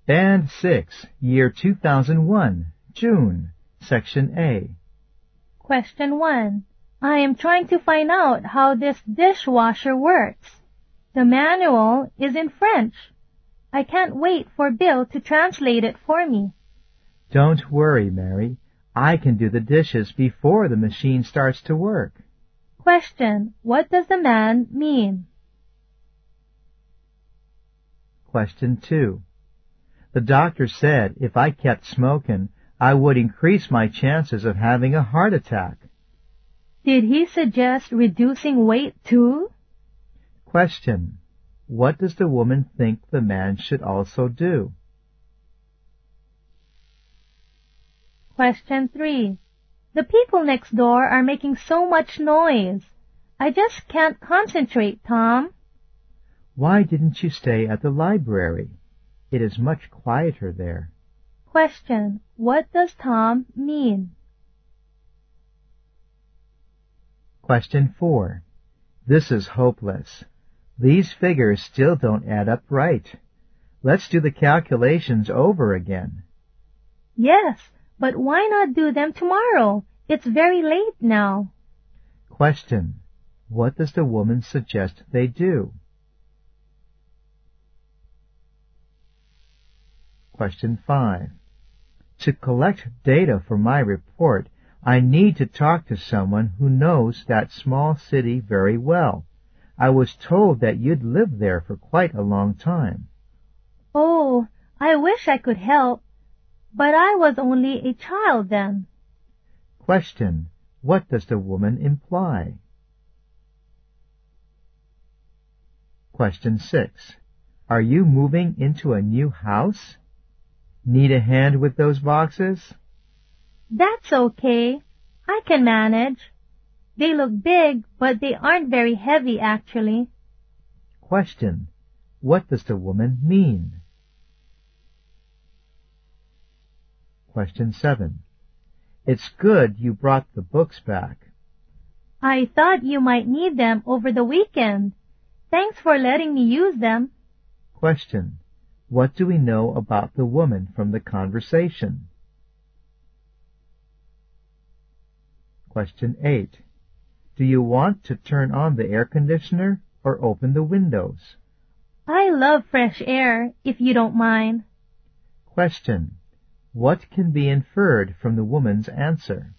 Band 6, Year 2001, June, Section A. Question 1. I am trying to find out how this dishwasher works. The manual is in French. I can't wait for Bill to translate it for me. Don't worry, Mary. I can do the dishes before the machine starts to work. Question. What does the man mean? Question 2. The doctor said if I kept smoking, I would increase my chances of having a heart attack. Did he suggest reducing weight too? Question. What does the woman think the man should also do? Question 3. The people next door are making so much noise. I just can't concentrate, Tom. Why didn't you stay at the library? It is much quieter there. Question. What does Tom mean? Question 4. This is hopeless. These figures still don't add up right. Let's do the calculations over again. Yes, but why not do them tomorrow? It's very late now. Question. What does the woman suggest they do? Question 5. To collect data for my report, I need to talk to someone who knows that small city very well. I was told that you'd lived there for quite a long time. Oh, I wish I could help, but I was only a child then. Question. What does the woman imply? Question 6. Are you moving into a new house? Need a hand with those boxes? That's okay. I can manage. They look big, but they aren't very heavy, actually. Question. What does the woman mean? Question 7. It's good you brought the books back. I thought you might need them over the weekend. Thanks for letting me use them. Question. What do we know about the woman from the conversation? Question 8. Do you want to turn on the air conditioner or open the windows? I love fresh air, if you don't mind. Question. What can be inferred from the woman's answer?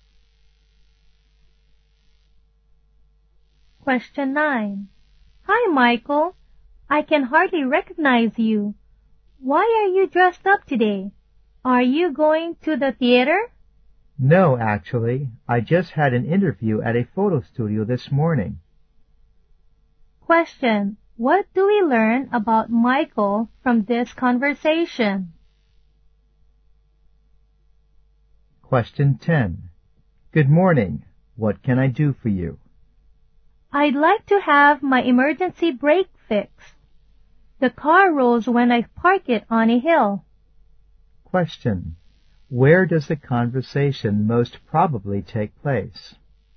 Question 9. Hi, Michael. I can hardly recognize you. Why are you dressed up today? Are you going to the theater? No, actually. I just had an interview at a photo studio this morning. Question. What do we learn about Michael from this conversation? Question 10. Good morning. What can I do for you? I'd like to have my emergency brake fixed. The car rolls when I park it on a hill. Question. Where does the conversation most probably take place?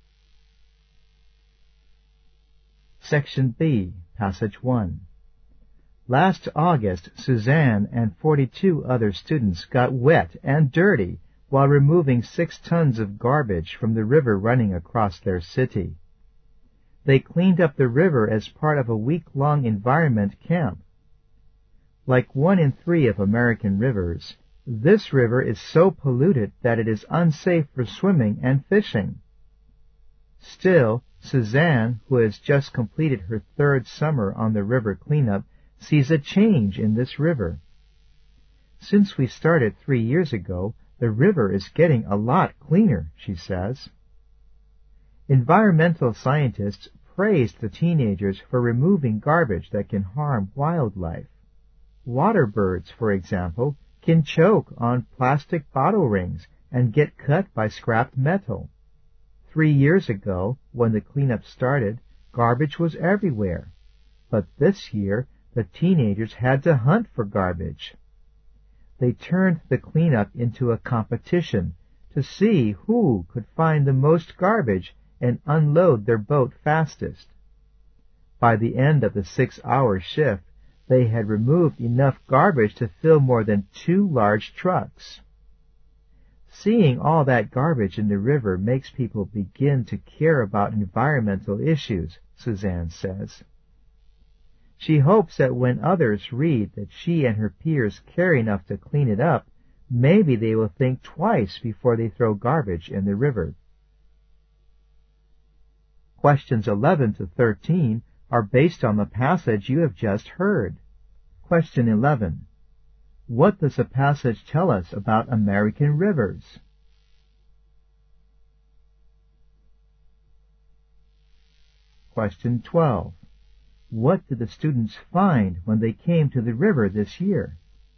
Section B, Passage 1. Last August, Suzanne and 42 other students got wet and dirty while removing 6 tons of garbage from the river running across their city. They cleaned up the river as part of a week-long environment camp. Like 1 in 3 of American rivers, this river is so polluted that it is unsafe for swimming and fishing. Still, Suzanne, who has just completed her 3rd summer on the river cleanup, sees a change in this river. Since we started 3 years ago, the river is getting a lot cleaner, she says. Environmental scientists praised the teenagers for removing garbage that can harm wildlife. Water birds, for example, can choke on plastic bottle rings and get cut by scrap metal. 3 years ago, when the cleanup started, garbage was everywhere. But this year, the teenagers had to hunt for garbage. They turned the cleanup into a competition to see who could find the most garbage and unload their boat fastest. By the end of the 6-hour shift, They had removed enough garbage to fill more than 2 large trucks. Seeing all that garbage in the river makes people begin to care about environmental issues, Suzanne says. She hopes that when others read that she and her peers care enough to clean it up, maybe they will think twice before they throw garbage in the river. Questions 11 to 13 are based on the passage you have just heard. Question 11. What does the passage tell us about American rivers? Question 12. What did the students find when they came to the river this year?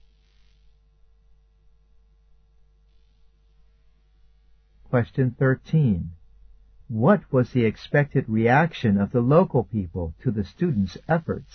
Question 13. What was the expected reaction of the local people to the students' efforts?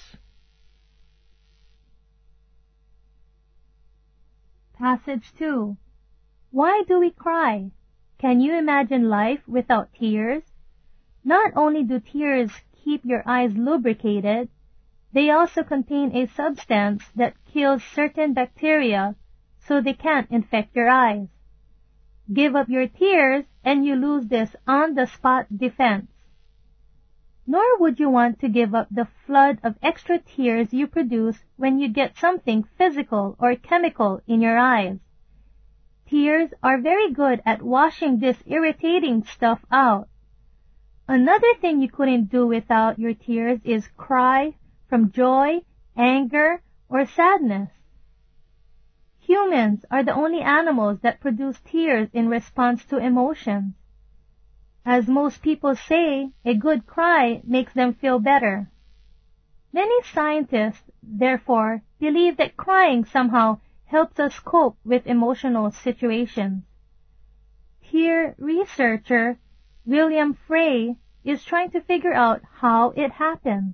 Passage 2. Why do we cry? Can you imagine life without tears? Not only do tears keep your eyes lubricated, they also contain a substance that kills certain bacteria so they can't infect your eyes. Give up your tears and you lose this on-the-spot defense. Nor would you want to give up the flood of extra tears you produce when you get something physical or chemical in your eyes. Tears are very good at washing this irritating stuff out. Another thing you couldn't do without your tears is cry from joy, anger, or sadness. Humans are the only animals that produce tears in response to emotions. As most people say, a good cry makes them feel better. Many scientists, therefore, believe that crying somehow helps us cope with emotional situations. Here, researcher William Frey is trying to figure out how it happens.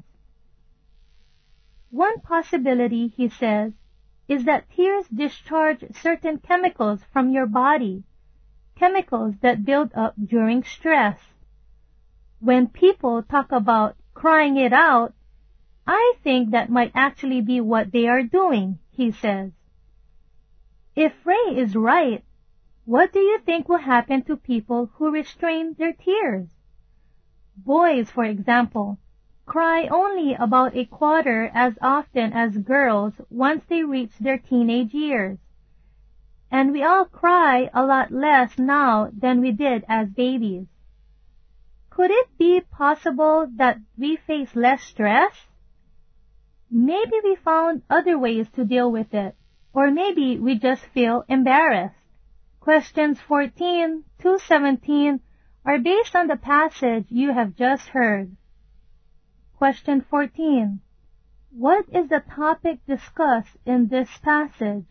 One possibility, he says, is that tears discharge certain chemicals from your body, chemicals that build up during stress. When people talk about crying it out, I think that might actually be what they are doing, he says. If Frey is right, what do you think will happen to people who restrain their tears? Boys, for example, cry only about a quarter as often as girls once they reach their teenage years. And we all cry a lot less now than we did as babies. Could it be possible that we face less stress? Maybe we found other ways to deal with it, or maybe we just feel embarrassed. Questions 14 to 17 are based on the passage you have just heard. Question 14. What is the topic discussed in this passage?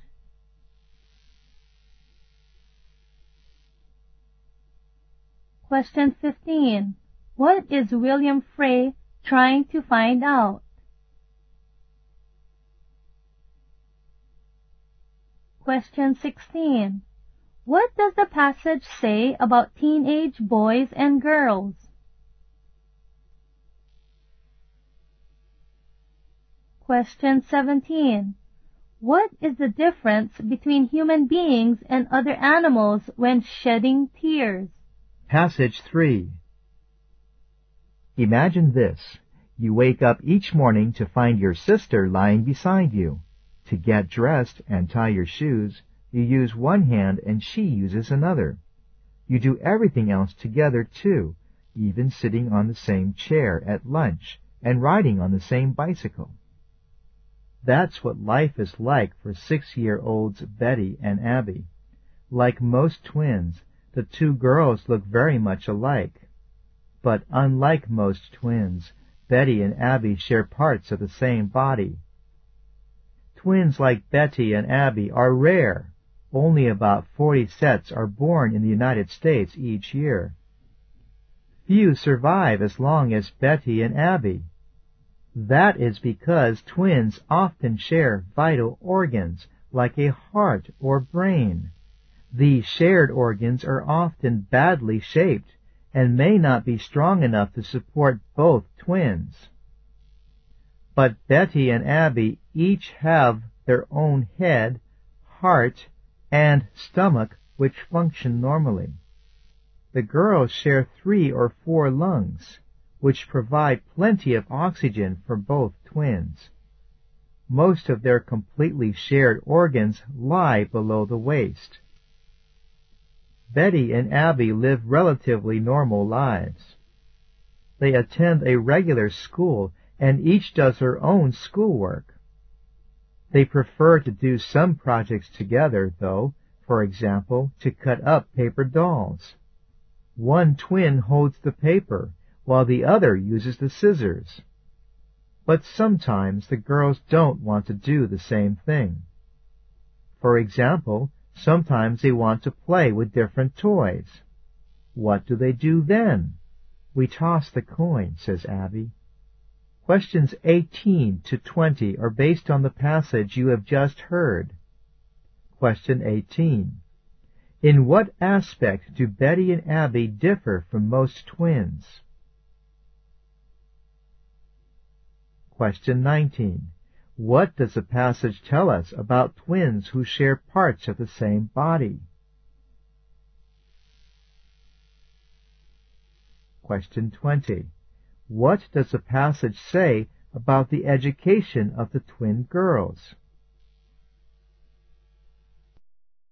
Question 15. What is William Frey trying to find out? Question 16. What does the passage say about teenage boys and girls? Question 17. What is the difference between human beings and other animals when shedding tears? Passage 3. Imagine this. You wake up each morning to find your sister lying beside you. To get dressed and tie your shoes, you use one hand and she uses another. You do everything else together too, even sitting on the same chair at lunch and riding on the same bicycle. That's what life is like for 6-year-olds Betty and Abby. Like most twins, the two girls look very much alike. But unlike most twins, Betty and Abby share parts of the same body. Twins like Betty and Abby are rare. Only about 40 sets are born in the United States each year. Few survive as long as Betty and Abby. That is because twins often share vital organs like a heart or brain. These shared organs are often badly shaped and may not be strong enough to support both twins. But Betty and Abby each have their own head, heart, and stomach which function normally. The girls share 3 or 4 lungs, which provide plenty of oxygen for both twins. Most of their completely shared organs lie below the waist. Betty and Abby live relatively normal lives. They attend a regular school and each does her own schoolwork. They prefer to do some projects together, though, for example, to cut up paper dolls. One twin holds the paper, while the other uses the scissors. But sometimes the girls don't want to do the same thing. For example, sometimes they want to play with different toys. What do they do then? We toss the coin, says Abby. Questions 18 to 20 are based on the passage you have just heard. Question 18. In what aspect do Betty and Abby differ from most twins? Question 19. What does the passage tell us about twins who share parts of the same body? Question 20. What does the passage say about the education of the twin girls?